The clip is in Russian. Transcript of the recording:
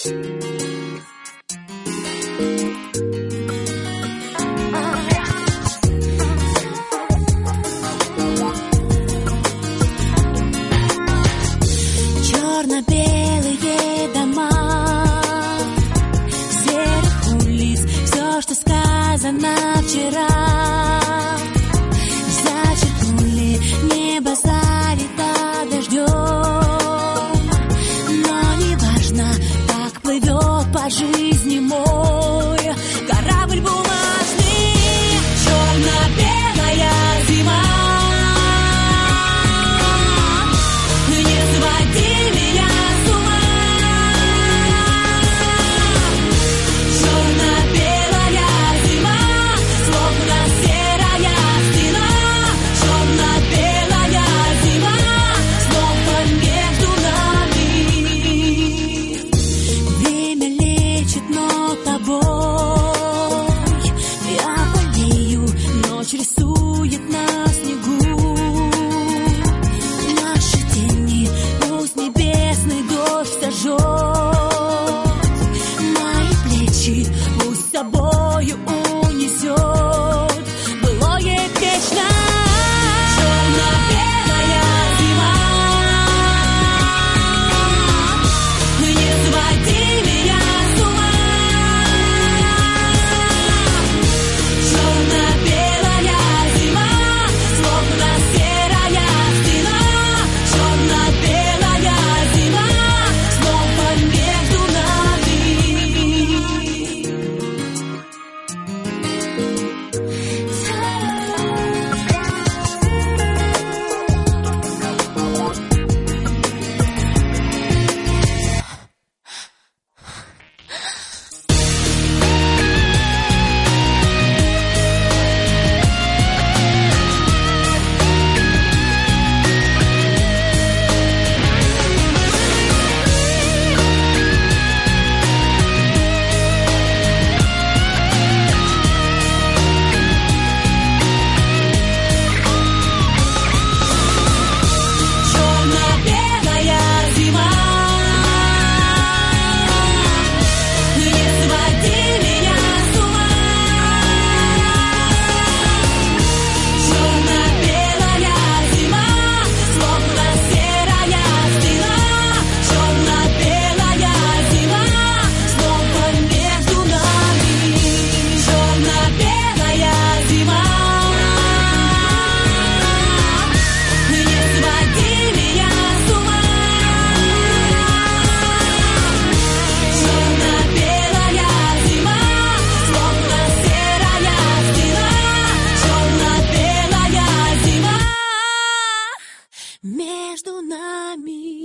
Черно-белые дома серых улиц, все, что сказано вчера, зачеркнули, небо залито дождем. Но не важно, как плывет по жизни мой корабль бумажный. Черно-белая зима, не своди меня с ума. Черно-белая зима, словно серая стена. Черно-белая зима, снова между нами. Время лечит, но тобой я болею. Ночь рисует на снегу наши тени. Пусть небесный дождь сожжет мои плечи, пусть с собою унесет былое вечно. Черно-белая зима, не своди меня с ума. Черно-белая зима, словно серая стена. Черно-белая зима, снова между нами.